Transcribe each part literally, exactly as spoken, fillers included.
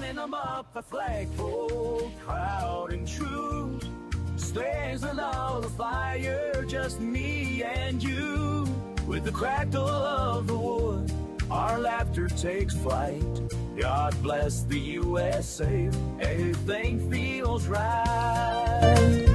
running them up the flagpole, proud and true. Slaves and all the fire, just me and you. With the crackle of the wood, our laughter takes flight. God bless the U S A, everything feels right.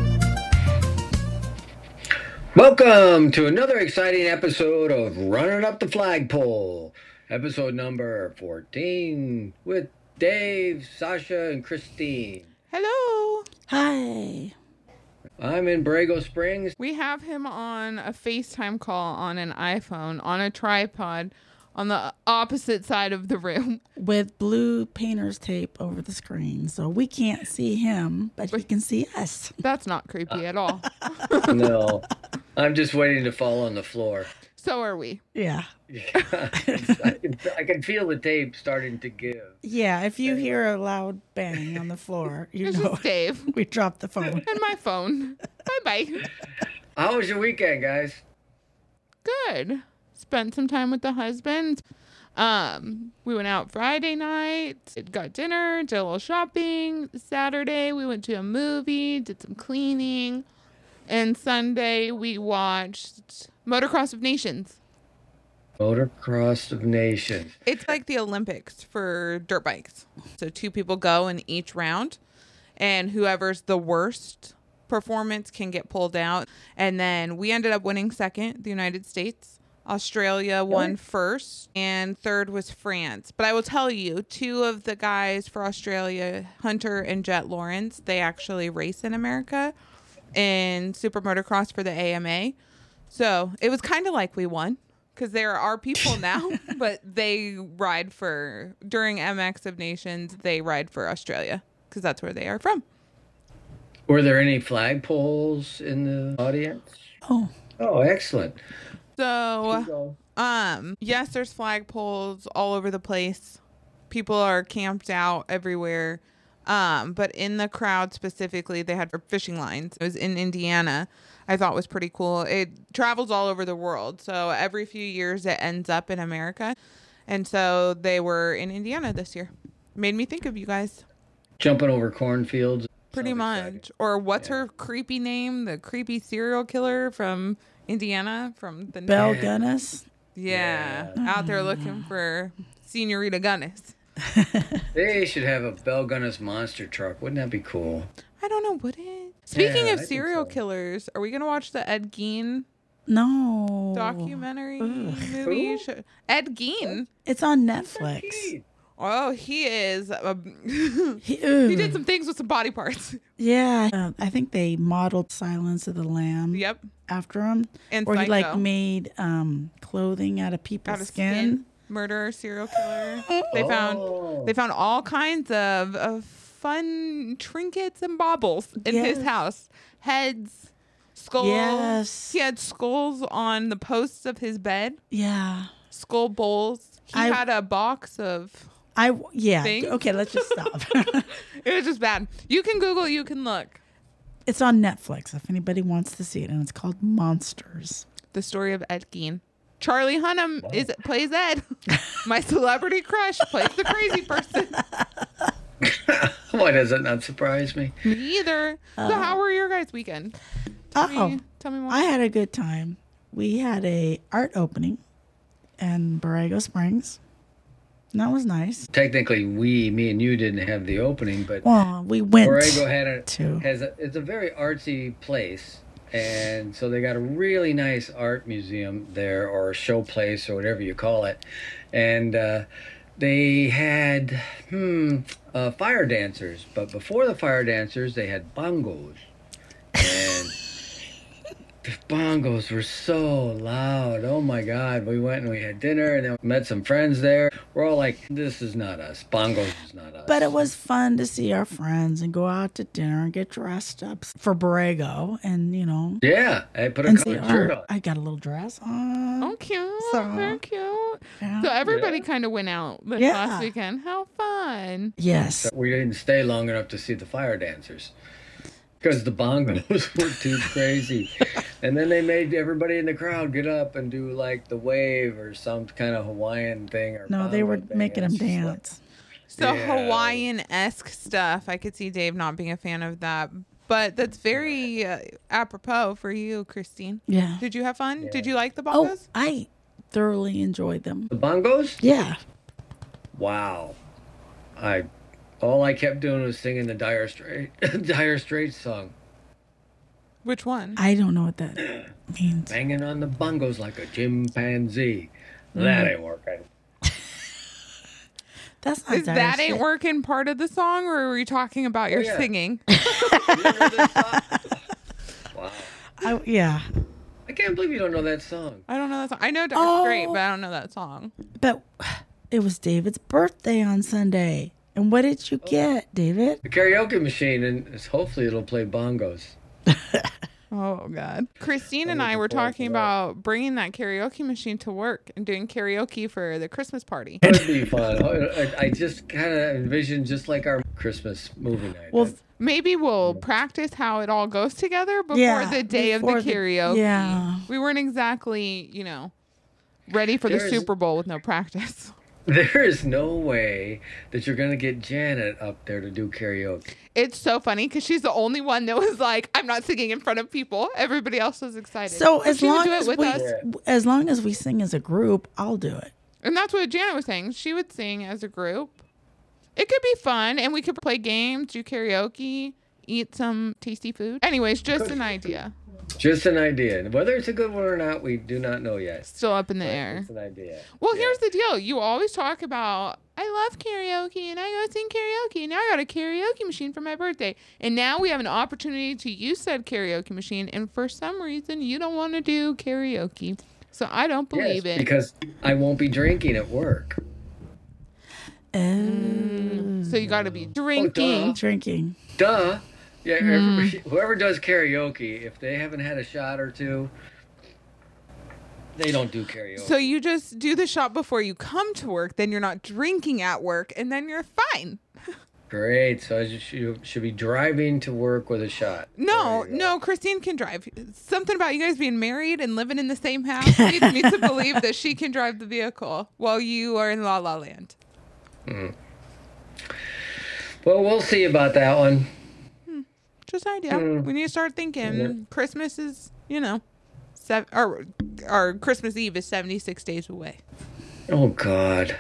Welcome to another exciting episode of Running Up the Flagpole, episode number fourteen, with Dave, Sasha, and Christine. Hello. Hi. I'm in Borrego Springs. We have him on a FaceTime call on an iPhone on a tripod on the opposite side of the room. With blue painter's tape over the screen. So we can't see him, but he can see us. That's not creepy at all. No, I'm just waiting to fall on the floor. So are we. Yeah. I, can, I can feel the tape starting to give. Yeah, if you hear a loud bang on the floor, you It's know just Dave we dropped the phone. and my phone. Bye-bye. How was your weekend, guys? Good. Spent some time with the husband. Um, we went out Friday night, got dinner, did a little shopping. Saturday, we went to a movie, did some cleaning. And Sunday, we watched Motocross of Nations. Motocross of Nations. It's like the Olympics for dirt bikes. So two people go in each round, and whoever's the worst performance can get pulled out. And then we ended up winning second, the United States. Australia won first, and third was France. But I will tell you, two of the guys for Australia, Hunter and Jet Lawrence, they actually race in America in Super Motocross for the A M A. So it was kind of like we won, because there are people now, but they ride for, during M X of Nations, they ride for Australia, because that's where they are from. Were there any flagpoles in the audience? Oh. Oh, excellent. So, um, yes, there's flagpoles all over the place. People are camped out everywhere. Um, but in the crowd specifically, they had fishing lines. It was in Indiana. I thought was pretty cool. It travels all over the world. So every few years it ends up in America. And so they were in Indiana this year. Made me think of you guys. Jumping over cornfields. Pretty Sounds much. exciting. Or what's Yeah. her creepy name? The creepy serial killer from Indiana, from the Belle Yeah. Gunnis. Yeah, Yeah. out there looking for Senorita Gunnis. They should have a Belle Gunnis monster truck. Wouldn't that be cool? I don't know what it. Speaking Yeah, of I think serial so. killers, are we gonna watch the Ed Gein No. documentary Ugh. movie? Who? Sh- Ed Gein. It's on Netflix. Oh, he is. A, He, he did some things with some body parts. Yeah. Uh, I think they modeled Silence of the Lamb Yep. after him. And or he Psycho. like made um, clothing out of people's Out of skin. skin. Murderer, serial killer. They found. Oh. They found all kinds of, of fun trinkets and baubles in his Yes. house. Heads, skulls. Yes. He had skulls on the posts of his bed. Yeah. Skull bowls. He I- had a box of. I yeah. Thing? Okay, let's just stop. It was just bad. You can Google. You can look. It's on Netflix if anybody wants to see it, and it's called Monsters. The story of Ed Gein. Charlie Hunnam is plays Ed. My celebrity crush plays the crazy person. Why does that not surprise me? Me either. So how were your guys' weekend? Tell Oh, me, tell me more. I had a good time. We had a art opening in Borrego Springs. And that was nice. Technically, we, me and you didn't have the opening, but Well, we went Borrego had a, to. has a, it's a very artsy place. And so they got a really nice art museum there, or show place, or whatever you call it. And uh, they had, hmm, uh, fire dancers. But before the fire dancers, they had bongos. And the bongos were so loud. Oh my God. We went and we had dinner and then we met some friends there. We're all like, this is not us. Bongos is not us. But it was fun to see our friends and go out to dinner and get dressed up for Borrego and, you know, Yeah. I put a and see colored shirt on. art. I got a little dress on. Oh, cute. So- Very cute. Yeah. So everybody Yeah. kind of went out this Yeah. last weekend. How fun. Yes. We didn't stay long enough to see the fire dancers because the bongos were too crazy. And then they made everybody in the crowd get up and do like the wave or some kind of Hawaiian thing. Or No, they were bongo thing. making them It's just like- dance. So Yeah. Hawaiian-esque stuff. I could see Dave not being a fan of that. But that's very uh, apropos for you, Christine. Yeah. Did you have fun? Yeah. Did you like the Oh, bongos? I thoroughly enjoyed them. The bongos? Yeah. Wow. I all I kept doing was singing the Dire Straits Dire Straits song. Which one? I don't know what that means. Banging on the bongos like a chimpanzee. That ain't working. That's not Is Dire that ain't Straits. working part of the song, or are we talking about your yeah. singing? You know this song? Wow. I, yeah. I can't believe you don't know that song. I don't know that song. I know Dire Oh. Straight, but I don't know that song. But it was David's birthday on Sunday. And what did you get, David? The karaoke machine, and it's- hopefully it'll play bongos. Oh God. Christine and I'm I were looking forward to talking that. about bringing that karaoke machine to work and doing karaoke for the Christmas party. It would be fun. I, I just kind of envisioned just like our Christmas movie night. Well, Maybe we'll practice how it all goes together before Yeah, the day before of the the- karaoke. yeah. We weren't exactly, you know, ready for the There's- Super Bowl with no practice. There is no way that you're going to get Janet up there to do karaoke. It's so funny because she's the only one that was like, I'm not singing in front of people. Everybody else was excited. So as she would long do it as with we, us. as long as we sing as a group, I'll do it. And that's what Janet was saying. She would sing as a group. It could be fun, and we could play games, do karaoke, eat some tasty food. Anyways, just an idea. Just an idea. Whether it's a good one or not, we do not know yet. Still up in the air. It's an idea. Well, Yeah. here's the deal. You always talk about, I love karaoke and I go sing karaoke. Now I got a karaoke machine for my birthday. And now we have an opportunity to use said karaoke machine. And for some reason, you don't want to do karaoke. So I don't believe Yes, it. because I won't be drinking at work. Oh, So you got to be drinking. duh. drinking. Duh. Yeah, Hmm. everybody, whoever does karaoke, if they haven't had a shot or two, they don't do karaoke. So you just do the shot before you come to work. Then you're not drinking at work. And then you're fine. Great. So I just, you should be driving to work with a shot. No, There you go. no, Christine can drive. Something about you guys being married and living in the same house leads me to believe that she can drive the vehicle while you are in La La Land. Well, we'll see about that one. Just an idea. Mm. We need to start thinking. Christmas is, you know, seven, or our Christmas Eve is seventy-six days away. Oh, God.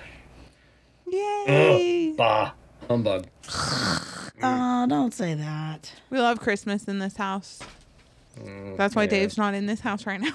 Yay! Ugh, bah. Humbug. Oh, don't say that. We love Christmas in this house. That's why yeah. Dave's not in this house right now.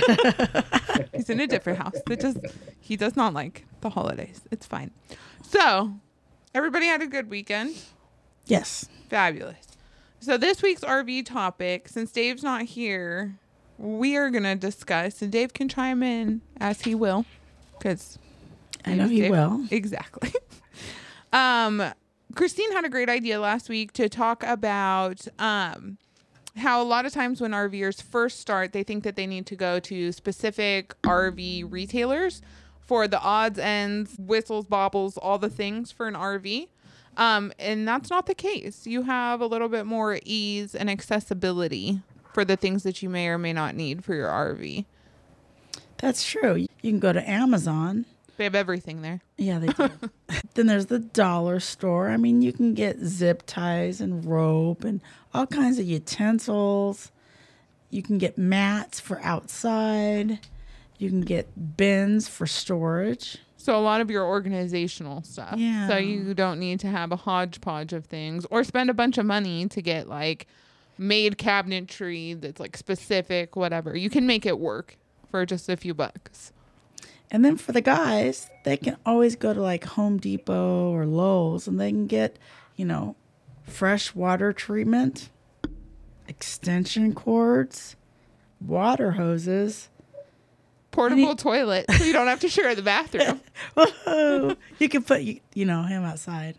He's in a different house. That just he does not like the holidays. It's fine. So, everybody had a good weekend. Yes. Fabulous. So this week's R V topic, since Dave's not here, we are gonna discuss, and Dave can chime in as he will, because I know he will. Exactly. um, Christine had a great idea last week to talk about um how a lot of times when RVers first start, they think that they need to go to specific R V retailers for the odds, ends, whistles, bobbles, all the things for an R V. Um, and that's not the case. You have a little bit more ease and accessibility for the things that you may or may not need for your R V. That's true. You can go to Amazon. They have everything there. Yeah, they do. Then there's the dollar store. I mean, you can get zip ties and rope and all kinds of utensils. You can get mats for outside. You can get bins for storage. So a lot of your organizational stuff. Yeah. So you don't need to have a hodgepodge of things or spend a bunch of money to get like made cabinetry that's like specific, whatever. You can make it work for just a few bucks. And then for the guys, they can always go to like Home Depot or Lowe's and they can get, you know, fresh water treatment, extension cords, water hoses. Portable Any- toilet so you don't have to share the bathroom. Whoa. You can put, you, you know, him outside.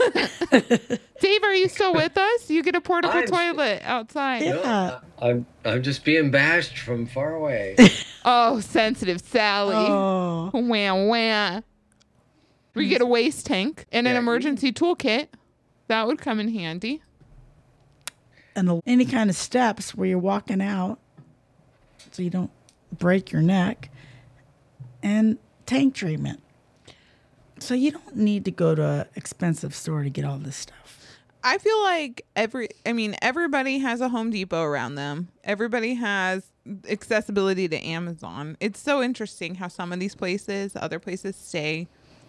Dave, are you still with us? You get a portable I'm- toilet outside. Yeah. No, I'm, I'm just being bashed from far away. Oh, sensitive Sally. Oh, Wah, wah. We get a waste tank and an Yeah, you- emergency toolkit. That would come in handy. and the, any kind of steps where you're walking out so you don't break your neck, and tank treatment. So you don't need to go to an expensive store to get all this stuff. I feel like every, I mean, everybody has a Home Depot around them. Everybody has accessibility to Amazon. It's so interesting how some of these places, other places, stay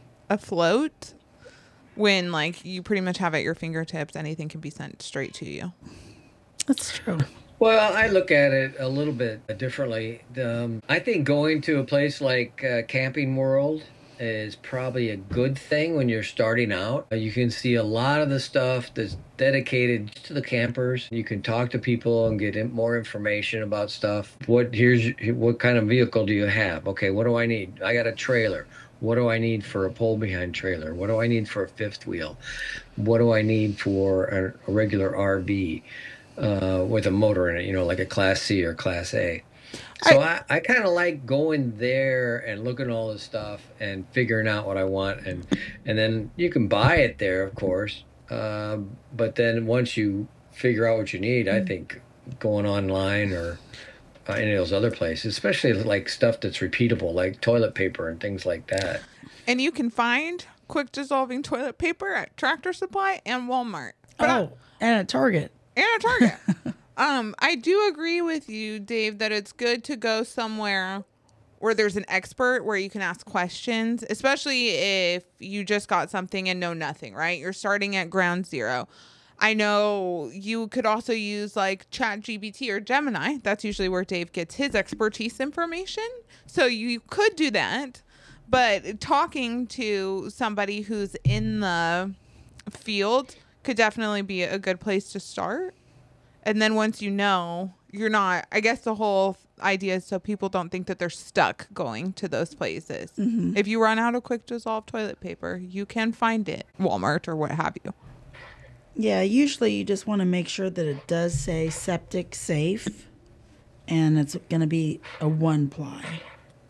afloat when, like, you pretty much have at your fingertips. Anything can be sent straight to you. That's true. Well, I look at it a little bit differently. Um, I think going to a place like uh, Camping World is probably a good thing when you're starting out. Uh, You can see a lot of the stuff that's dedicated to the campers. You can talk to people and get in- more information about stuff. What here's what kind of vehicle do you have? Okay, what do I need? I got a trailer. What do I need for a pull behind trailer? What do I need for a fifth wheel? What do I need for a, a regular R V uh, with a motor in it? You know, like a Class C or Class A. So I, I kind of like going there and looking at all this stuff and figuring out what I want, and and then you can buy it there, of course. Um, but then once you figure out what you need, I think going online or uh, any of those other places, especially like stuff that's repeatable, like toilet paper and things like that. And you can find quick dissolving toilet paper at Tractor Supply and Walmart. But I- Oh, and at Target. and at Target. um, I do agree with you, Dave, that it's good to go somewhere where there's an expert where you can ask questions, especially if you just got something and know nothing, right? You're starting at ground zero. I know you could also use like ChatGPT or Gemini. That's usually where Dave gets his expertise information. So you could do that. But talking to somebody who's in the field could definitely be a good place to start. And then once you know, you're not, I guess the whole idea is so people don't think that they're stuck going to those places. Mm-hmm. If you run out of quick dissolve toilet paper, you can find it at Walmart or what have you. Yeah, usually you just want to make sure that it does say septic safe and it's going to be a one ply.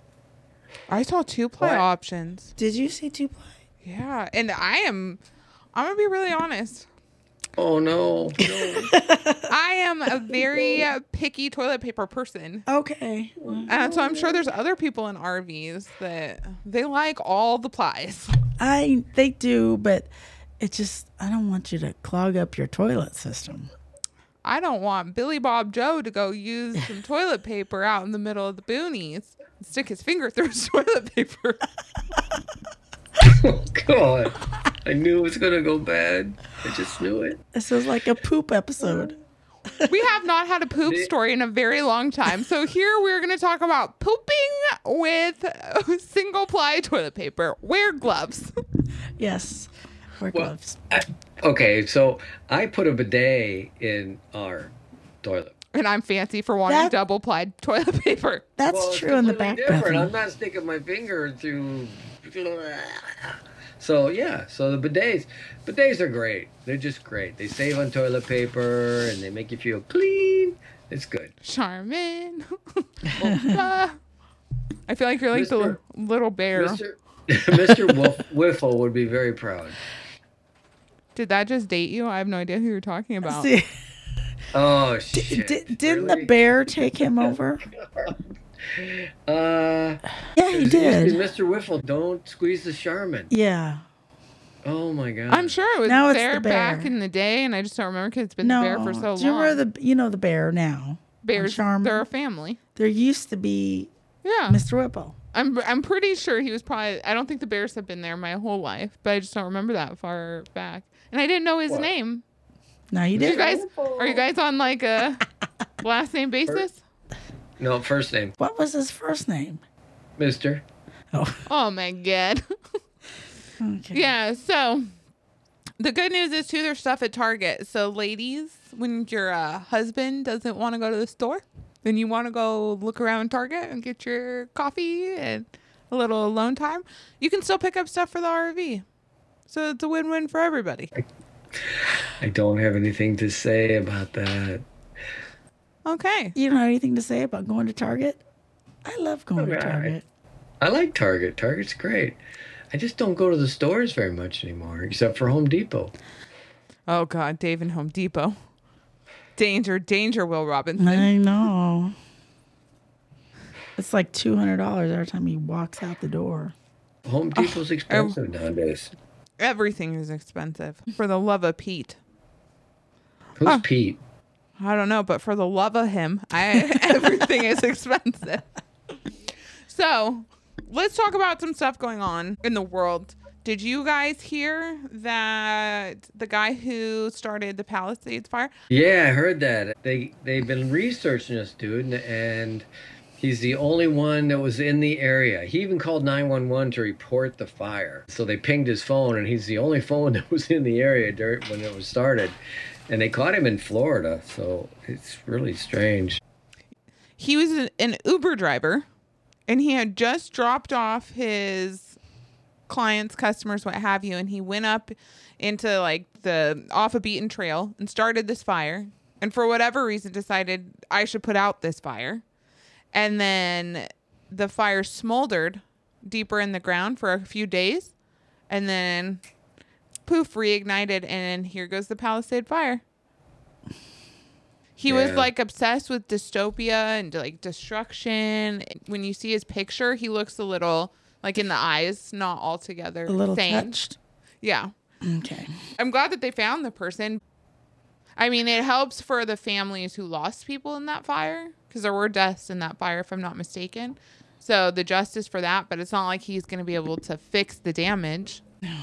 I saw two ply What? options. Did you see two ply? Yeah. And I am, I'm going to be really honest. Oh no! no. I am a very uh, picky toilet paper person. Okay. And so I'm sure there's other people in R Vs that they like all the plies. I they do, but it just I don't want you to clog up your toilet system. I don't want Billy Bob Joe to go use some toilet paper out in the middle of the boonies and stick his finger through his toilet paper. Oh God! I knew it was gonna go bad. I just knew it. This is like a poop episode. We have not had a poop story in a very long time. So here we're going to talk about pooping with single ply toilet paper. Wear gloves. Yes. Wear Well, gloves. I, okay, so I put a bidet in our toilet. And I'm fancy for wanting That- double plied toilet paper. That's Well, it's true in the completely back different. I'm bathroom. not sticking my finger through. So yeah, so the bidets, bidets are great. They're just great. They save on toilet paper and they make you feel clean. It's good. Charmin. Ah. I feel like you're like the Mister li- little bear. Mister Mister Wolf, Whiffle would be very proud. Did that just date you? I have no idea who you're talking about. See, Oh shit! di- didn't Really? the bear take him over? Uh, Yeah, he it used to be did. Mister Whiffle, don't squeeze the Charmin. Yeah. Oh my God! I'm sure it was Now it's there, the bear. back in the day, and I just don't remember because it's been No. the bear for so Do you long. remember the you know the bear now? Bears, Charmin? they're a family. There used to be Yeah. Mister Whipple. I'm I'm pretty sure he was probably. I don't think the Bears have been there my whole life, but I just don't remember that far back. And I didn't know his What? name. No, you You didn't. guys, are you guys on like a last name basis? No, first name, What was his first name? Mister. Oh, Oh my god. okay. Yeah. So the good news is too, there's stuff at Target. So ladies, when your uh, husband doesn't want to go to the store, then you want to go look around Target and get your coffee and a little alone time, you can still pick up stuff for the R V. So it's a win-win for everybody. I don't have anything to say about that. Okay. You don't have anything to say about going to Target? I love going to Alright. Target. I like Target. Target's great. I just don't go to the stores very much anymore, except for Home Depot. Oh God, Dave and Home Depot. Danger, danger, Will Robinson. I know. It's like two hundred dollars every time he walks out the door. Home Depot's expensive nowadays. Everything is expensive. For the love of Pete. Who's Huh. Pete? I don't know, but for the love of him, I everything is expensive. So, let's talk about some stuff going on in the world. Did you guys hear that the guy who started the Palisades fire? Yeah, I heard that. They they've been researching this dude, and, and he's the only one that was in the area. He even called nine one one to report the fire. So they pinged his phone, and he's the only phone that was in the area during, when it was started. And they caught him in Florida, so it's really strange. He was an, an Uber driver, and he had just dropped off his clients, customers, what have you, and he went up into like the off a beaten trail and started this fire. And for whatever reason, decided I should put out this fire. And then the fire smoldered deeper in the ground for a few days, and then poof, reignited, and here goes the Palisade fire. He was Yeah. like obsessed with dystopia and like destruction. When you see his picture, he looks a little like in the eyes, not altogether A little sane. touched. Yeah. Okay. I'm glad that they found the person. I mean, it helps for the families who lost people in that fire, because there were deaths in that fire, if I'm not mistaken. So the justice for that, but it's not like he's going to be able to fix the damage.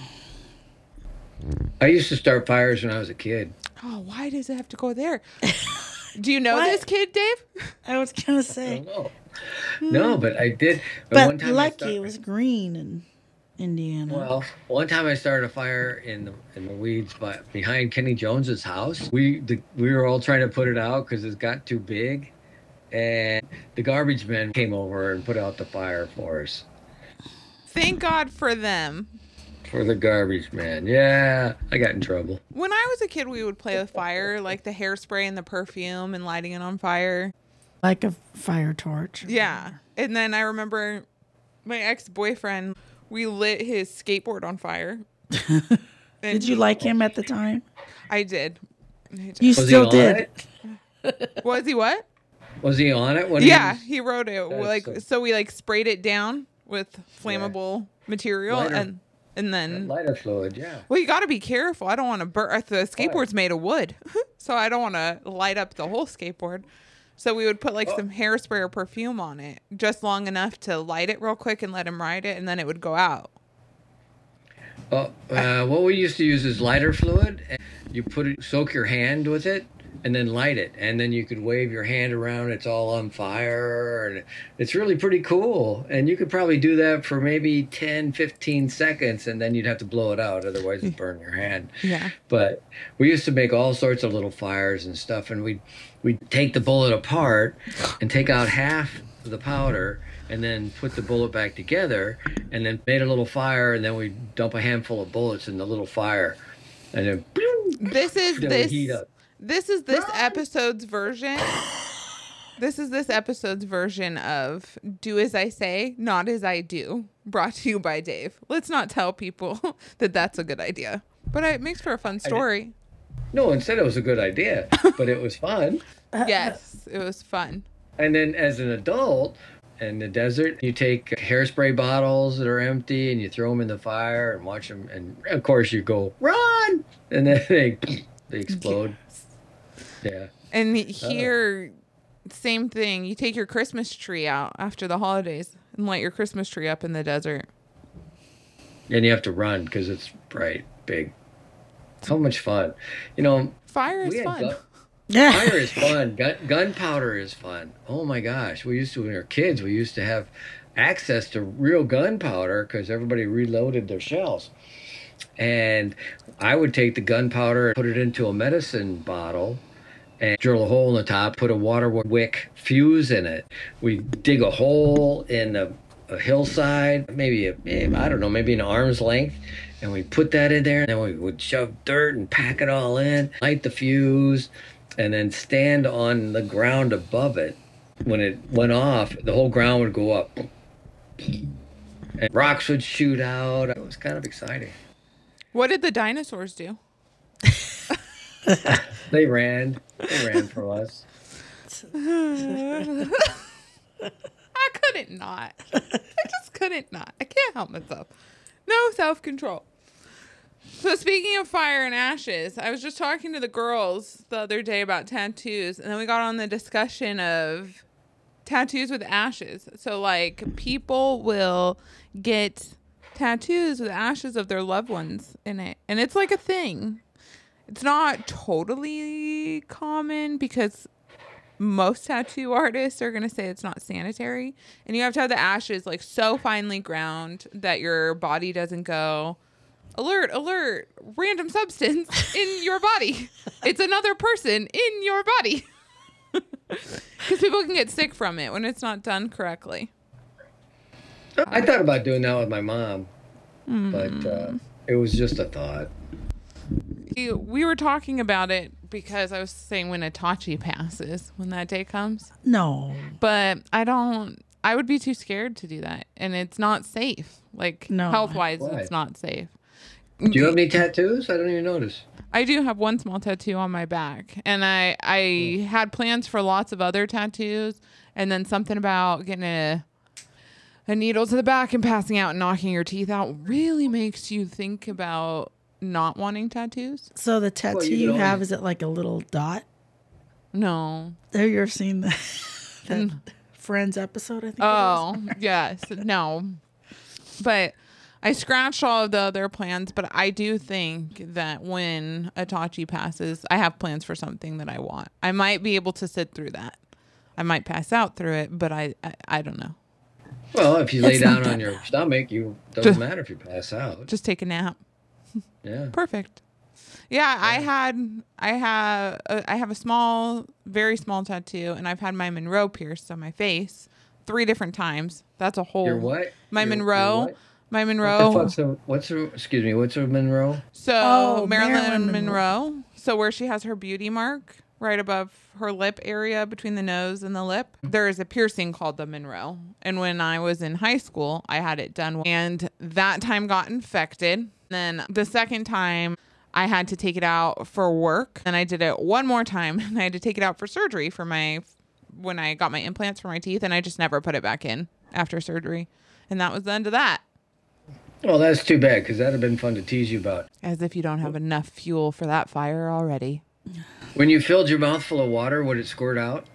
I used to start fires when I was a kid. Oh, why does it have to go there? Do you know What? this kid, Dave? I was gonna I say, don't know. No, but I did. but one time I lucky start- it was green in Indiana. Well, one time I started a fire in the in the weeds, but behind Kenny Jones's house. We the, we were all trying to put it out because it got too big, and the garbage men came over and put out the fire for us. Thank God for them. For the garbage man, yeah, I got in trouble. When I was a kid, we would play with fire, like the hairspray and the perfume and lighting it on fire. Like a fire torch. Yeah. And then I remember my ex-boyfriend, we lit his skateboard on fire. And Did you like him at the time? I did. I did. You Was he still on did. it? Was he what? Was he on it? When he Yeah, was- he wrote it. That's Like so- so we like sprayed it down with flammable material Lighter. and and then lighter fluid, yeah. well, you got to be careful. I don't want to burn. The skateboard's made of wood, so I don't want to light up the whole skateboard. So we would put like Oh. some hairspray or perfume on it, just long enough to light it real quick and let him ride it, and then it would go out. Oh, uh, what we used to use is lighter fluid. And you put it, soak your hand with it, and then light it, and then you could wave your hand around. It's all on fire, and it's really pretty cool. And you could probably do that for maybe ten, fifteen seconds, and then you'd have to blow it out, otherwise it'd burn your hand. Yeah. But we used to make all sorts of little fires and stuff, and we'd we'd take the bullet apart and take out half of the powder, and then put the bullet back together, and then made a little fire, and then we dump a handful of bullets in the little fire, and then This is then we this. heat up. This is this episode's version. This is this episode's version of "Do as I say, not as I do." Brought to you by Dave. Let's not tell people that that's a good idea, but it makes for a fun story. No one said it was a good idea, but it was fun. Yes, it was fun. And then as an adult in the desert, you take hairspray bottles that are empty and you throw them in the fire and watch them. And of course you go, run! And then they, they explode. Yeah. And here, same thing. You take your Christmas tree out after the holidays and light your Christmas tree up in the desert. And you have to run because it's bright, big. So much fun. You know, Fire is we had fun. gun- Yeah. fire is fun. Gun, gunpowder is fun. Oh my gosh. We used to, when we were kids, we used to have access to real gunpowder because everybody reloaded their shells. And I would take the gunpowder, put it into a medicine bottle, and drill a hole in the top, put a water wick fuse in it. We dig a hole in a, a hillside, maybe, a, eh, I don't know, maybe an arm's length, and we put that in there, and then we would shove dirt and pack it all in, light the fuse, and then stand on the ground above it. When it went off, the whole ground would go up. And rocks would shoot out. It was kind of exciting. What did the dinosaurs do? They ran. They ran for us. I couldn't not. I just couldn't not. I can't help myself. No self-control. So speaking of fire and ashes, I was just talking to the girls the other day about tattoos, and then we got on the discussion of tattoos with ashes. So like people will get tattoos with ashes of their loved ones in it, and it's like a thing. It's not totally common because most tattoo artists are going to say it's not sanitary, and you have to have the ashes like so finely ground that your body doesn't go alert, alert, random substance in your body. It's another person in your body. Because people can get sick from it when it's not done correctly. I thought about doing that with my mom, mm. but uh, it was just a thought. We were talking about it because I was saying when Itachi passes, when that day comes. No. But I don't, I would be too scared to do that. And it's not safe. Like, no. health-wise, Why? it's not safe. Do you have any tattoos? I don't even notice. I do have one small tattoo on my back. And I, I oh. had plans for lots of other tattoos. And then something about getting a, a needle to the back and passing out and knocking your teeth out really makes you think about not wanting tattoos. So the tattoo well, you, you have, is it like a little dot? No. Have you ever seen the, that mm. Friends episode, I think Oh, yes. No. But I scratched all of the other plans, but I do think that when Itachi passes, I have plans for something that I want. I might be able to sit through that. I might pass out through it, but I I, I don't know. Well, if you lay it's down on your stomach, you doesn't just, matter if you pass out. Just take a nap. Yeah. Perfect. Yeah, yeah, I had I have a, I have a small, very small tattoo, and I've had my Monroe pierced on my face three different times. That's a whole. Your what? My your, Monroe. Your what? My Monroe. What the fuck's a, what's a, excuse me, what's a Monroe? So oh, Marilyn, Marilyn Monroe. Monroe. So where she has her beauty mark right above her lip area between the nose and the lip, there is a piercing called the Monroe. And when I was in high school, I had it done, and that time got infected. Then the second time I had to take it out for work, and I did it one more time, and I had to take it out for surgery for my when I got my implants for my teeth, and I just never put it back in after surgery. And that was the end of that. Well, that's too bad, because that would have been fun to tease you about. As if you don't have enough fuel for that fire already. When you filled your mouth full of water, would it squirt out?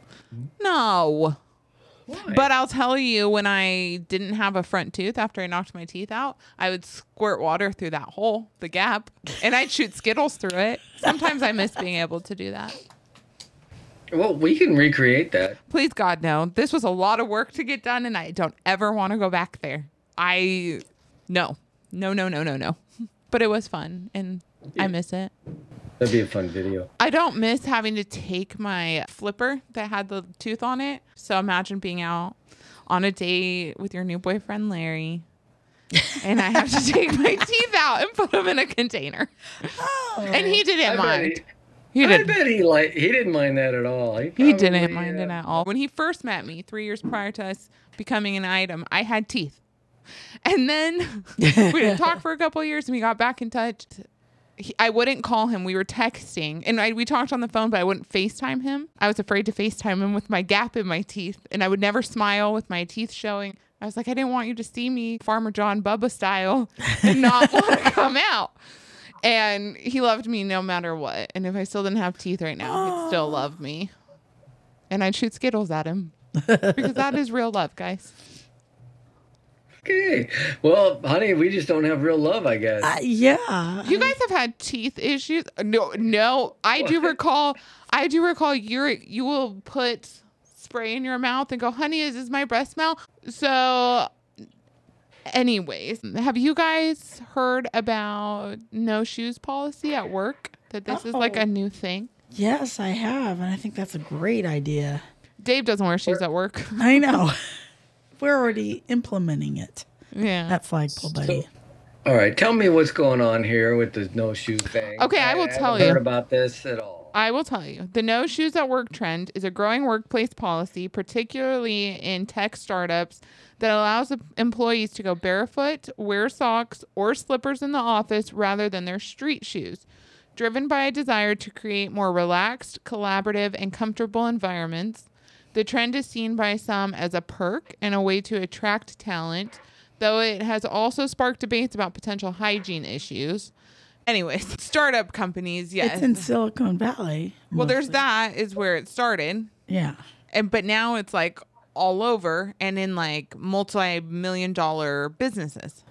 No. Why? But I'll tell you, when I didn't have a front tooth after I knocked my teeth out, I would squirt water through that hole, the gap, and I'd shoot Skittles through it. Sometimes I miss being able to do that. Well, we can recreate that. Please, God, no. This was a lot of work to get done, and I don't ever want to go back there. I... No. No, no, no, no, no. But it was fun, and yeah. I miss it. That'd be a fun video. I don't miss having to take my flipper that had the tooth on it. So imagine being out on a date with your new boyfriend, Larry, and I have to take my teeth out and put them in a container. Oh, and he didn't I mind. He, he I didn't. bet he like he didn't mind that at all. He, he probably, didn't mind uh, it at all. When he first met me, three years prior to us becoming an item, I had teeth. And then we didn't talk for a couple of years, and we got back in touch. He, I wouldn't call him. We were texting, and I, we talked on the phone, but I wouldn't FaceTime him. I was afraid to FaceTime him with my gap in my teeth, and I would never smile with my teeth showing. I was like, I didn't want you to see me Farmer John Bubba style and not want to come out. And he loved me no matter what. And if I still didn't have teeth right now, he'd still love me. And I'd shoot Skittles at him because that is real love, guys. Okay. Well, honey, we just don't have real love, I guess. Uh, yeah. You guys have had teeth issues? No, no. I do recall. I do recall. You you will put spray in your mouth and go, "Honey, is this my breath smell?" So, anyways, have you guys heard about no shoes policy at work? That this oh. is like a new thing. Yes, I have, and I think that's a great idea. Dave doesn't wear shoes at work. I know. We're already implementing it. Yeah. At Flagpole Buddy. So, all right. Tell me what's going on here with the no shoe thing. Okay, I will I tell haven't you. heard about this at all. I will tell you. The no shoes at work trend is a growing workplace policy, particularly in tech startups, that allows employees to go barefoot, wear socks, or slippers in the office rather than their street shoes. Driven by a desire to create more relaxed, collaborative, and comfortable environments, the trend is seen by some as a perk and a way to attract talent, though it has also sparked debates about potential hygiene issues. Anyways, startup companies, yes. It's in Silicon Valley. Well, there's mostly. that is where it started. Yeah. And but now it's like all over and in like multi-million dollar businesses.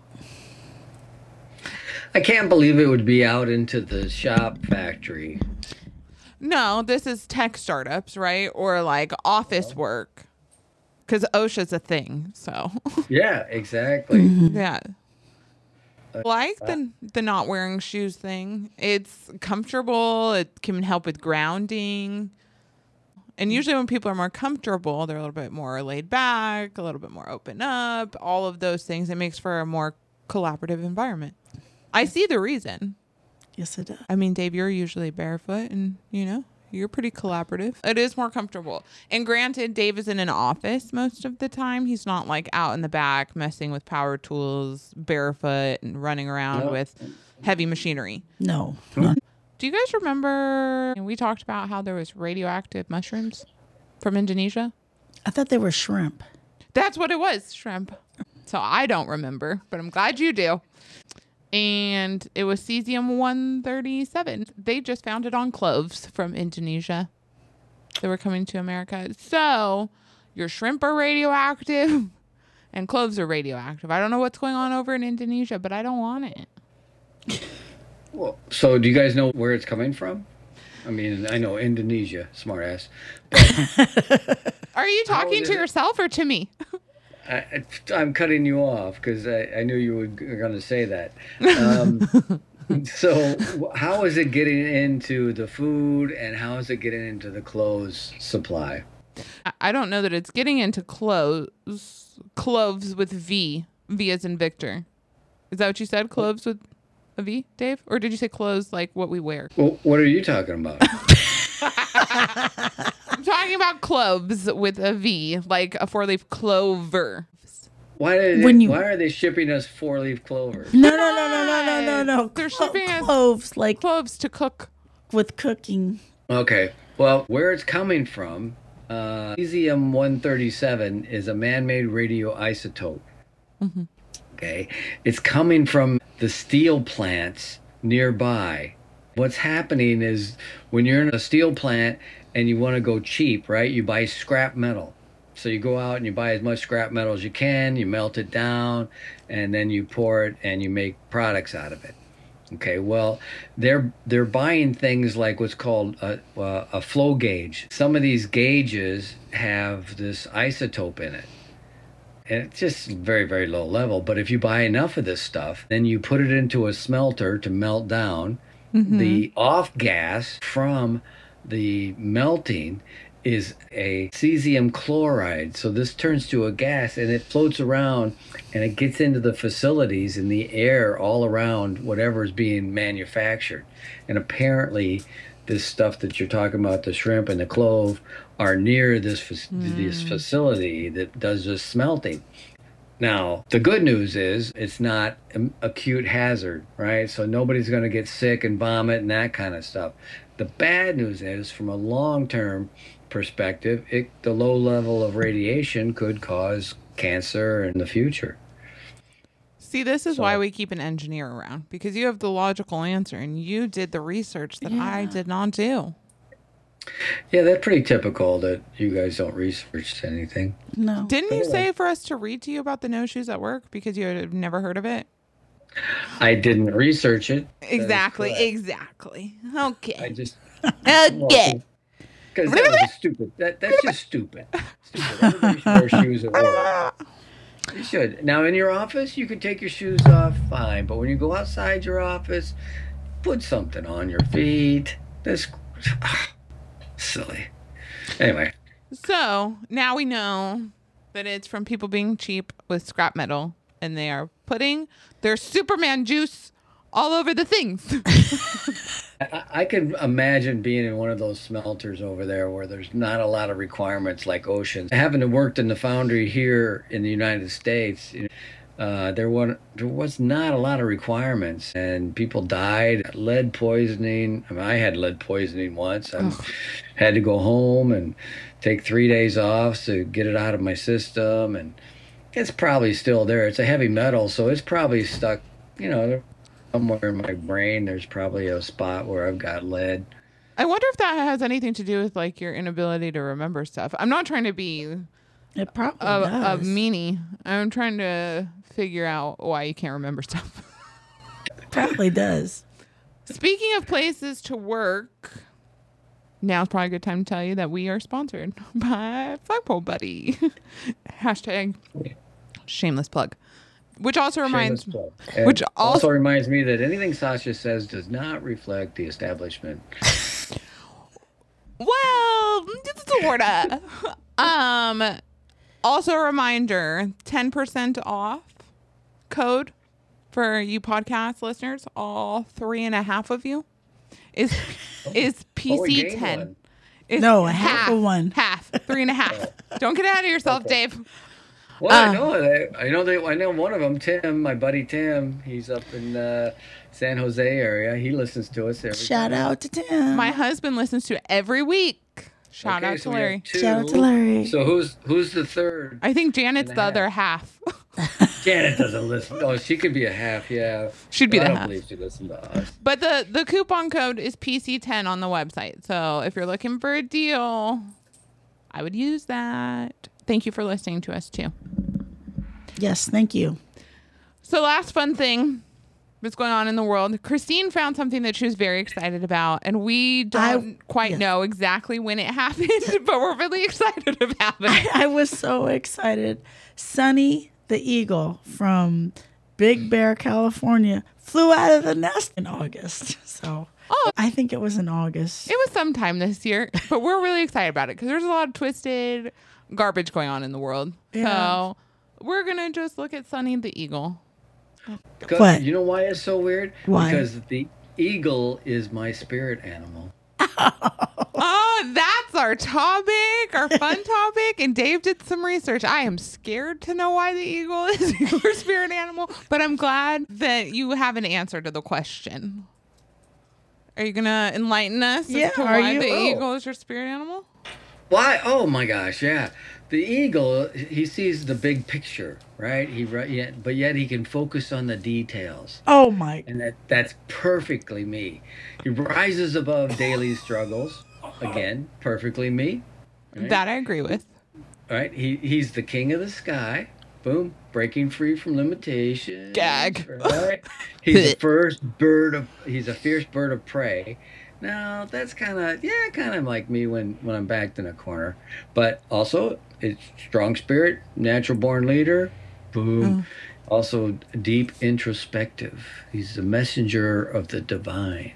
I can't believe it would be out into the shop factory. No, this is tech startups, right? Or like office work. Because OSHA's a thing, so. Yeah, exactly. Yeah. Like the the not wearing shoes thing. It's comfortable. It can help with grounding. And usually when people are more comfortable, they're a little bit more laid back, a little bit more open up, all of those things. It makes for a more collaborative environment. I see the reason. Yes, it does. I mean, Dave, you're usually barefoot and, you know, you're pretty collaborative. It is more comfortable. And granted, Dave is in an office most of the time. He's not like out in the back messing with power tools, barefoot and running around No. with heavy machinery. No. Do you guys remember we talked about how there was radioactive mushrooms from Indonesia? I thought they were shrimp. That's what it was, shrimp. So I don't remember, but I'm glad you do. And it was cesium one thirty-seven. They just found it on cloves from Indonesia. They were coming to America. So your shrimp are radioactive and cloves are radioactive. I don't know what's going on over in Indonesia, but I don't want it. Well, so do you guys know where it's coming from? I mean, I know Indonesia, smartass. Are you How talking is to it- yourself or to me? I, I'm cutting you off because I, I knew you were going to say that. Um, so, wh- how is it getting into the food, and how is it getting into the clothes supply? I- I don't know that it's getting into cloves. Cloves with V. V as in Victor. Is that what you said? Cloves with a V, Dave? Or did you say clothes like what we wear? Well, what are you talking about? I'm talking about cloves with a V, like a four-leaf clover. Why did When they, you- Why are they shipping us four-leaf clover? No, no, no, no, no, no, no, no. They're Clo- shipping us- cloves, like Cloves to cook. with cooking. Okay. Well, where it's coming from, uh, cesium one thirty-seven is a man-made radioisotope. Okay. It's coming from the steel plants nearby. What's happening is when you're in a steel plant and you want to go cheap, right? You buy scrap metal. So you go out and you buy as much scrap metal as you can, you melt it down, and then you pour it and you make products out of it. Okay, well, they're they're buying things like what's called a, uh, a flow gauge. Some of these gauges have this isotope in it. And it's just very, very low level. But if you buy enough of this stuff, then you put it into a smelter to melt down. The off gas from the melting is a cesium chloride. So this turns to a gas and it floats around and it gets into the facilities in the air all around whatever is being manufactured. And apparently this stuff that you're talking about, the shrimp and the clove, are near this fac- this facility that does this smelting. Now, the good news is it's not an acute hazard, right? So nobody's going to get sick and vomit and that kind of stuff. The bad news is, from a long-term perspective, it, the low level of radiation could cause cancer in the future. See, this is So- why we keep an engineer around, because you have the logical answer and you did the research that I did not do. Yeah, that's pretty typical that you guys don't research anything. No. Didn't you Anyway. say for us to read to you about the no shoes at work because you had never heard of it? I didn't research it. That is Exactly, correct. exactly. Okay. I just Okay. because that was stupid. That that's just stupid. Stupid. Everybody should wear shoes at work. You should. Now in your office, you can take your shoes off, fine. But when you go outside your office, put something on your feet. That's silly. Anyway, So now we know that it's from people being cheap with scrap metal and they are putting their Superman juice all over the things. I, I could imagine being in one of those smelters over there where there's not a lot of requirements like oceans. Having worked in the foundry here in the United States, you know, uh, there, one, there was not a lot of requirements, and people died. Lead poisoning. I mean, I had lead poisoning once. I had to go home and take three days off to get it out of my system, and it's probably still there. It's a heavy metal, so it's probably stuck, you know, somewhere in my brain. There's probably a spot where I've got lead. I wonder if that has anything to do with like your inability to remember stuff. I'm not trying to be It probably a, a does. meanie. I'm trying to figure out why you can't remember stuff. Probably does. Speaking of places to work, now's probably a good time to tell you that we are sponsored by Flagpole Buddy. Hashtag shameless plug. Which also reminds Shameless plug. And which also also reminds me that anything Sasha says does not reflect the establishment. well, it's Florida. um also a reminder, ten percent off code for you podcast listeners, all three and a half of you, is is Oh, we P C gained ten. one. It's No, a half of one. Half, three and a half. Don't get ahead of yourself, Okay. Dave. Well, Uh, I know that. I know that. I know one of them, Tim, my buddy Tim. He's up in uh, San Jose area. He listens to us every Shout time. out to Tim. My husband listens to it every week. Shout Okay, out to so we have Larry. two. Shout out to Larry. So who's who's the third? I think Janet's and the a other half. Janet doesn't listen. Oh, she could be a half. Yeah, She'd be I the don't half. believe she listens to us. But the, the coupon code is P C ten on the website. So if you're looking for a deal, I would use that. Thank you for listening to us too. Yes, thank you. So last fun thing that's going on in the world. Christine found something that she was very excited about, and we don't I- quite yes. know exactly when it happened, but we're really excited about it. I was so excited. Sunny the eagle from Big Bear, California, flew out of the nest in August. So Oh. I think it was in August. It was sometime this year, but we're really excited about it because there's a lot of twisted garbage going on in the world. Yeah. So we're going to just look at Sunny the eagle. Because- What? You know why it's so weird? Why? Because the eagle is my spirit animal. Oh, that's our topic, our fun topic. And Dave did some research. I am scared to know why the eagle is your spirit animal, but I'm glad that you have an answer to the question. Are you going to enlighten us Yeah, as to are why you? the Oh. eagle is your spirit animal? Why? Oh my gosh, yeah. The eagle, he sees the big picture, right? He ri- yet, but yet he can focus on the details, Oh my. and that that's perfectly me. He rises above daily struggles, again, perfectly me. Right? That I agree with. Right? He he's the king of the sky. Boom, breaking free from limitations. Gag. Right? He's the first bird of. He's a fierce bird of prey. Now that's kind of yeah, kind of like me when when I'm backed in a corner, but also it's strong spirit, natural born leader. Boom. Also deep introspective. He's the messenger of the divine.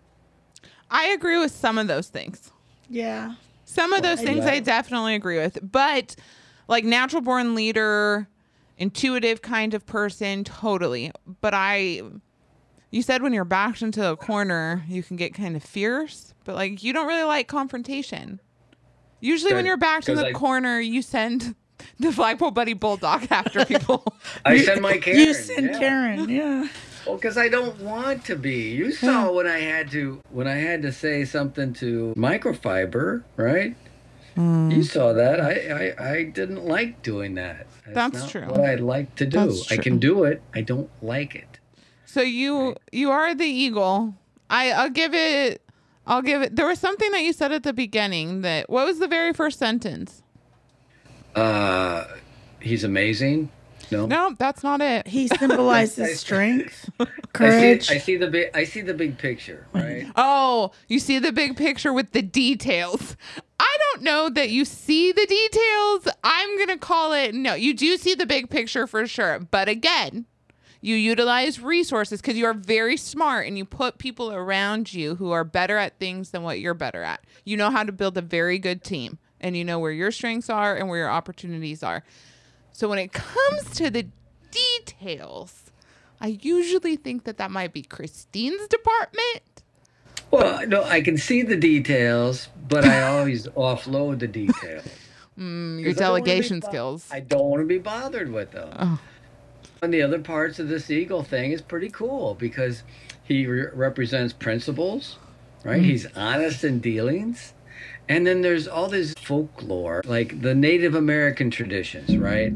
I agree with some of those things. Yeah. Some of those Well, things yeah. I definitely agree with. But like natural born leader, intuitive kind of person, totally. But I, you said when you're backed into a corner, you can get kind of fierce, but like you don't really like confrontation. Usually when Good, you're backed in 'cause the I- corner, you send the Flagpole Buddy Bulldog after people. I send my Karen. You send yeah. Karen, yeah. Well, because I don't want to be. You saw when I had to when I had to say something to microfiber, right? You saw that. I, I I didn't like doing that. That's not true. What I like to do. That's I true. can do it. I don't like it. So you you are the eagle. I I'll give it. I'll give it. There was something that you said at the beginning. That what was the very first sentence? Uh, he's amazing. No. No, that's not it. He symbolizes strength, I courage. see, I see the big. I see the big picture, right? Oh, you see the big picture with the details. I don't know that you see the details. I'm going to call it no. You do see the big picture for sure. But again, you utilize resources because you are very smart and you put people around you who are better at things than what you're better at. You know how to build a very good team and you know where your strengths are and where your opportunities are. So when it comes to the details, I usually think that that might be Christine's department. Well, no, I can see the details, but I always offload the details. Mm, your 'Cause I don't wanna be delegation bo- skills. I don't want to be bothered with them. Oh. And the other parts of this eagle thing is pretty cool because he re- represents principles, right? He's honest in dealings. And then there's all this folklore, like the Native American traditions, right?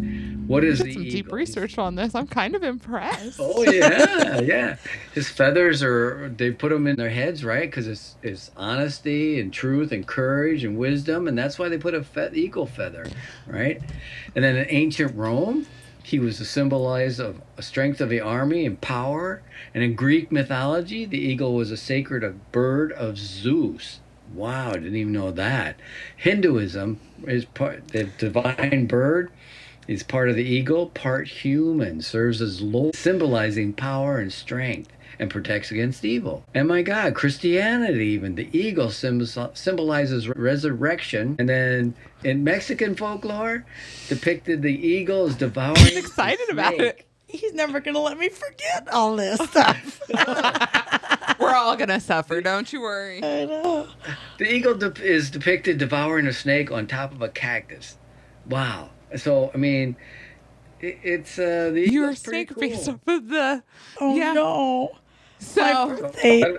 What is Did the some eagle? deep research on this. I'm kind of impressed. Oh yeah, yeah. His feathers are, they put them in their heads, right? Because it's it's honesty and truth and courage and wisdom, and that's why they put a fe- eagle feather, right? And then in ancient Rome, he was a symbolize of a strength of the army and power. And in Greek mythology, the eagle was a sacred bird of Zeus. Wow, I didn't even know that. Hinduism is part the divine bird. Is part of the eagle, part human, serves as Lord, symbolizing power and strength, and protects against evil. And my God, Christianity even, the eagle symbol- symbolizes resurrection. And then in Mexican folklore, depicted the eagle as devouring. I'm excited about it. He's never going to let me forget all this stuff. We're all gonna suffer, don't you worry. I know. The eagle de- is depicted devouring a snake on top of a cactus. Wow. So, I mean, it, it's uh, the You're a eagle's pretty snake based cool. off of the. Oh, Yeah. no. So Hey,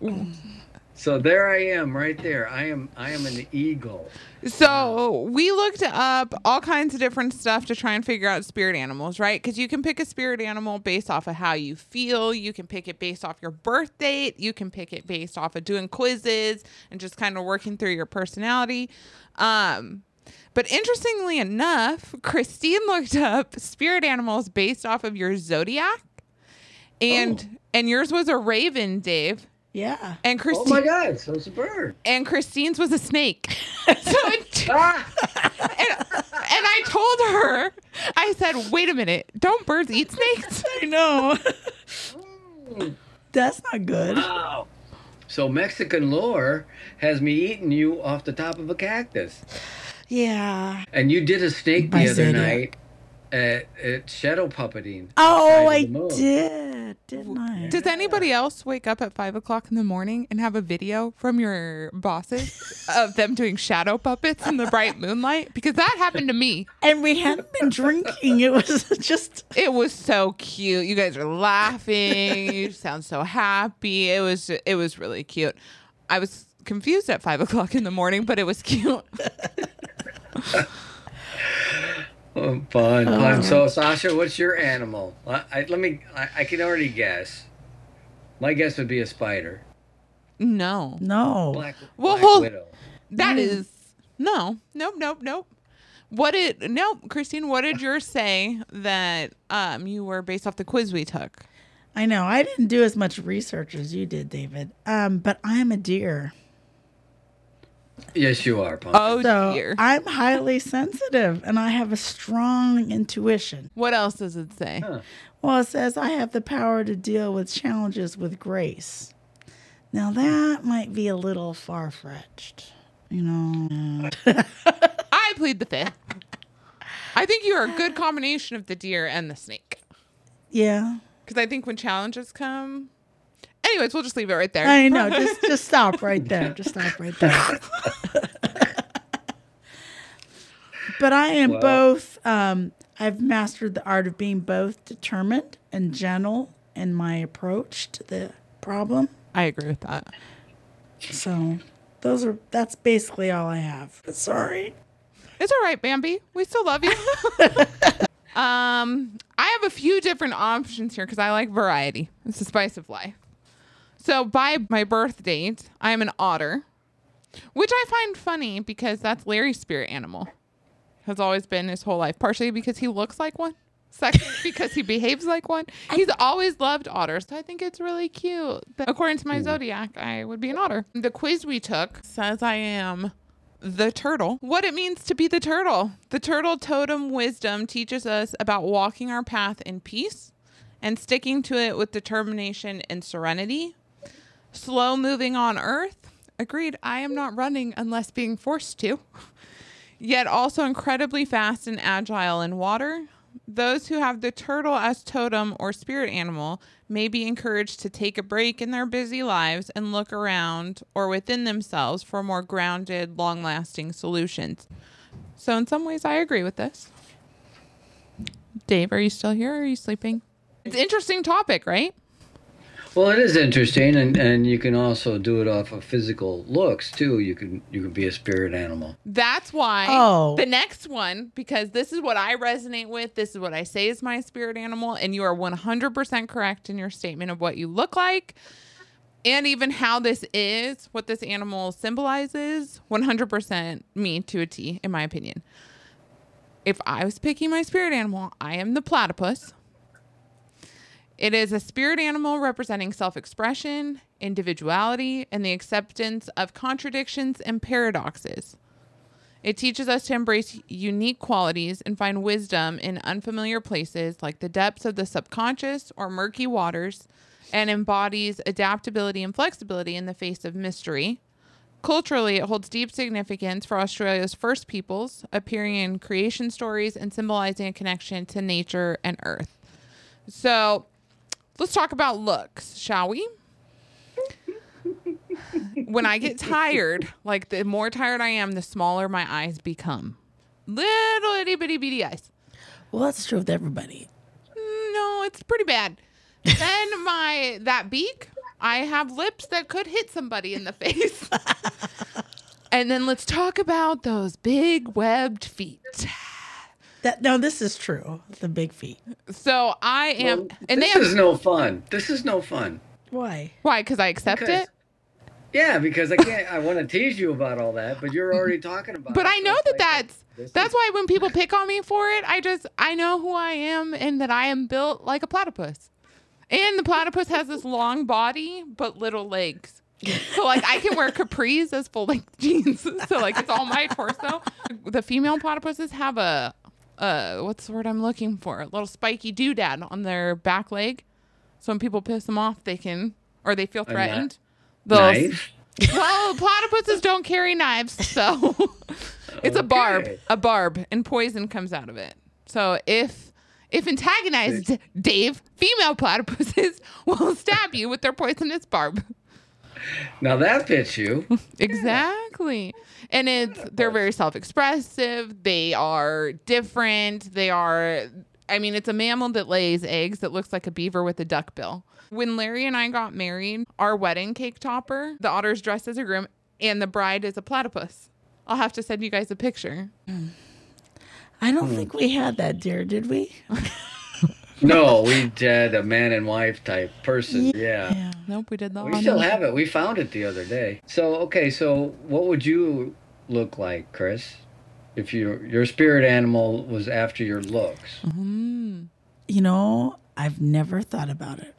So there I am, right there. I am, I am an eagle. So we looked up all kinds of different stuff to try and figure out spirit animals, right? Because you can pick a spirit animal based off of how you feel. You can pick it based off your birth date. You can pick it based off of doing quizzes and just kind of working through your personality. Um, but interestingly enough, Christine looked up spirit animals based off of your zodiac, and Oh. and yours was a raven, Dave. yeah. And Oh Christine my God! So it's a bird. and Christine's was a snake. So it, Ah! and, and I told her, I said, wait a minute, don't birds eat snakes? I know. That's not good. Wow. So Mexican lore has me eating you off the top of a cactus. Yeah. And you did a snake the By other Zodiac. night at, at shadow puppeting. Oh, Side I of the moon. did, didn't I? Does anybody else wake up at five o'clock in the morning and have a video from your bosses of them doing shadow puppets in the bright moonlight? Because that happened to me. And we hadn't been drinking. It was just, It was so cute. You guys are laughing. You sound so happy. It was it was really cute. I was confused at five o'clock in the morning, but it was cute. Oh, fun, fun. So Sasha, what's your animal? I, I let me. I, I can already guess. My guess would be a spider. No. no. Black, Well, black hold- widow. That is no, nope, nope, nope. What did no, Christine? What did yours say that um you were based off the quiz we took? I know. I didn't do as much research as you did, David. Um, but I am a deer. Yes, you are. Pumpkin. Oh So dear. I'm highly sensitive and I have a strong intuition. What else does it say? Huh. Well, it says I have the power to deal with challenges with grace. Now that might be a little far fetched, you know. I plead the fifth. I think you are a good combination of the deer and the snake. Yeah, Because I think when challenges come, anyways, we'll just leave it right there. I know. Just just stop right there. Just stop right there. But I am Well- both. Um, I've mastered the art of being both determined and gentle in my approach to the problem. I agree with that. So those are. That's basically all I have. Sorry. It's all right, Bambi. We still love you. um, I have a few different options here because I like variety. It's the spice of life. So by my birth date, I am an otter, which I find funny because that's Larry's spirit animal. Has always been his whole life, partially because he looks like one. Second, because he behaves like one. He's always loved otters. So I think it's really cute. But according to my zodiac, I would be an otter. The quiz we took says I am the turtle. What it means to be the turtle. The turtle totem wisdom teaches us about walking our path in peace and sticking to it with determination and serenity. Slow moving on earth. Agreed. I am not running unless being forced to. Yet also incredibly fast and agile in water. Those who have the turtle as totem or spirit animal may be encouraged to take a break in their busy lives and look around or within themselves for more grounded, long-lasting solutions. So in some ways, I agree with this. Dave, are you still here or are you sleeping? It's an interesting topic, right? Well, it is interesting, and, and you can also do it off of physical looks too. You can you can be a spirit animal. That's why Oh. the next one, because this is what I resonate with. This is what I say is my spirit animal. And you are one hundred percent correct in your statement of what you look like and even how this is, what this animal symbolizes. one hundred percent me to a T, in my opinion. If I was picking my spirit animal, I am the platypus. It is a spirit animal representing self-expression, individuality, and the acceptance of contradictions and paradoxes. It teaches us to embrace unique qualities and find wisdom in unfamiliar places like the depths of the subconscious or murky waters, and embodies adaptability and flexibility in the face of mystery. Culturally, it holds deep significance for Australia's first peoples, appearing in creation stories and symbolizing a connection to nature and earth. So, let's talk about looks, shall we? When I get tired, like the more tired I am, the smaller my eyes become. Little itty bitty beady eyes. Well, that's true with everybody. No, it's pretty bad. Then my that beak, I have lips that could hit somebody in the face. And then let's talk about those big webbed feet. That no, this is true. The big feet. So I am, Well, and they this have, is no fun. This is no fun. Why? why? Because I accept Because- it. Yeah, because I can't. I want to tease you about all that, but you're already talking about. But it, I so know it's that like, that's this that's is- why when people pick on me for it, I just I know who I am and that I am built like a platypus. And the platypus has this long body but little legs. So like I can wear capris as full length jeans. So like it's all my torso. The female platypuses have a uh what's the word I'm looking for? A little spiky doodad on their back leg. So when people piss them off, they can or they feel A kni- threatened. They'll Knife. well, platypuses don't carry knives, so it's a barb, Okay. a barb, and poison comes out of it. So if if antagonized, Dave, female platypuses will stab you with their poisonous barb. Now that fits you. Exactly. And it's they're very self-expressive. They are different. They are I mean, it's a mammal that lays eggs that looks like a beaver with a duck bill. When Larry and I got married, our wedding cake topper, the otter's dressed as a groom, and the bride is a platypus. I'll have to send you guys a picture. I don't think we had that, dear. Did we? No, we had a man and wife type person. Yeah. Yeah. Nope, we did not. We still have it. We found it the other day. So okay, so what would you look like, Chris, if your your spirit animal was after your looks? Mm. You know, I've never thought about it.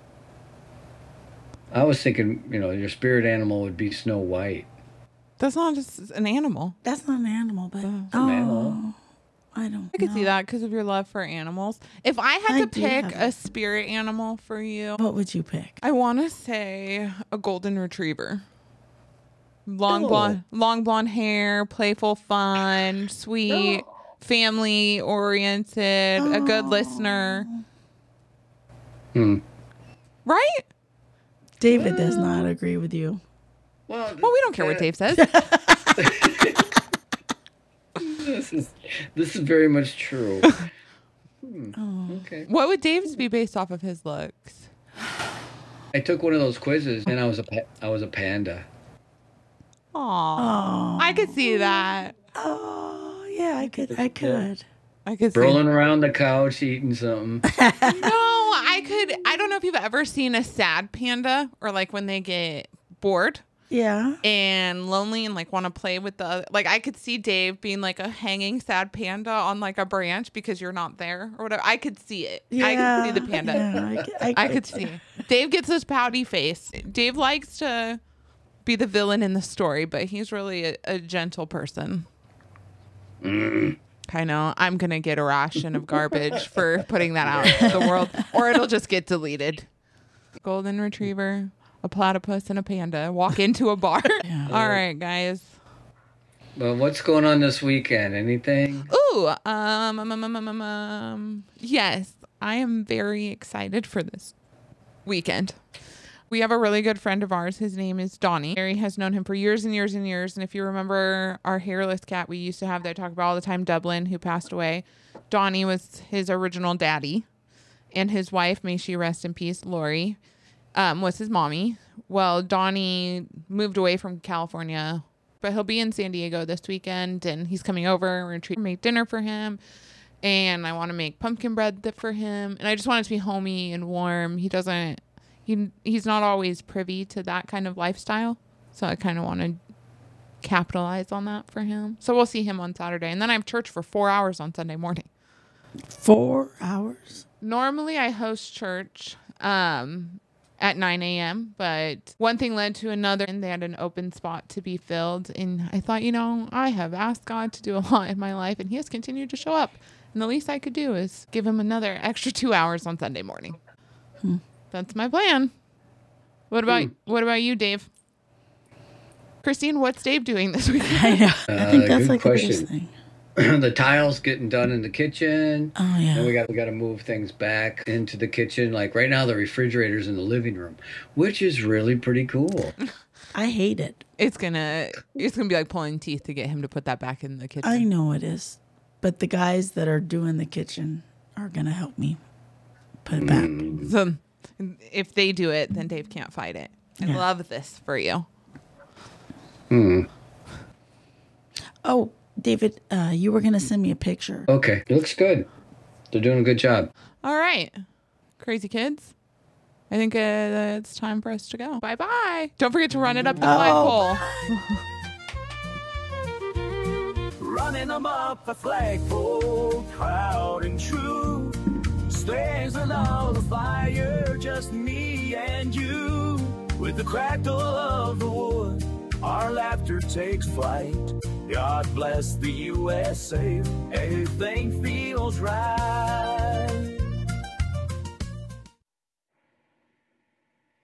I was thinking, you know, your spirit animal would be Snow White. That's not just an animal. That's not an animal, but an oh, animal. I don't. I could see know. that because of your love for animals. If I had I to do pick have a it. spirit animal for you, What would you pick? I want to say a golden retriever. Long Oh. blonde, long blonde hair, playful, fun, sweet, No. family oriented, a good listener. Hmm. Right? David does not agree with you. Well, Well, we don't care what Dave says. This is this is very much true. Hmm. Oh. Okay. What would Dave's be based off of his looks? I took one of those quizzes, and I was a pa- I was a panda. Aw, Oh, I could see that. oh, yeah, I could. I could. I could see. Rolling around the couch, eating something. No, I could. I don't know if you've ever seen a sad panda or like when they get bored Yeah. and lonely and like want to play with the other. Like I could see Dave being like a hanging sad panda on like a branch because you're not there or whatever. I could see it. I could see the panda. Yeah, I, could- I, I could see. Dave gets this pouty face. Dave likes to be the villain in the story, but he's really a, a gentle person. I know. I'm going to get a ration of garbage for putting that out into the world, or it'll just get deleted. Golden retriever, a platypus, and a panda walk into a bar. All right, guys. But what's going on this weekend? Anything? Ooh, um, um, um, um, um, um, um, yes, I am very excited for this weekend. We have a really good friend of ours. His name is Donnie. Mary has known him for years and years and years. And if you remember our hairless cat we used to have that I talk about all the time, Dublin, who passed away, Donnie was his original daddy. And his wife, may she rest in peace, Lori, um, was his mommy. Well, Donnie moved away from California, but he'll be in San Diego this weekend, and he's coming over. We're going to make dinner for him, and I want to make pumpkin bread th- for him, and I just want it to be homey and warm. He doesn't, he he's not always privy to that kind of lifestyle, so I kind of want to capitalize on that for him. So we'll see him on Saturday, and then I have church for four hours on Sunday morning. Four hours? Normally, I host church um, at nine a.m., but one thing led to another, and they had an open spot to be filled. And I thought, you know, I have asked God to do a lot in my life, and he has continued to show up. And the least I could do is give him another extra two hours on Sunday morning. Hmm. That's my plan. What about hmm. what about you, Dave? Christine, what's Dave doing this weekend? I know. I think Uh, that's good like question. the biggest thing. The tiles getting done in the kitchen. Oh, yeah. And we got we got to move things back into the kitchen. Like right now, the refrigerator's in the living room, which is really pretty cool. I hate it. It's gonna it's gonna be like pulling teeth to get him to put that back in the kitchen. I know it is. But the guys that are doing the kitchen are going to help me put it back. So if they do it, then Dave can't fight it. I Yeah. love this for you. Hmm. Oh, David, uh, you were going to send me a picture. Okay, looks good. They're doing a good job. All right, crazy kids. I think uh, it's time for us to go. Bye bye. Don't forget to run it up the Oh. flagpole. Running them up the flagpole, proud and true. Stays along the fire, just me and you. With the crackle of the wood, our laughter takes flight. God bless the U S A, everything feels right.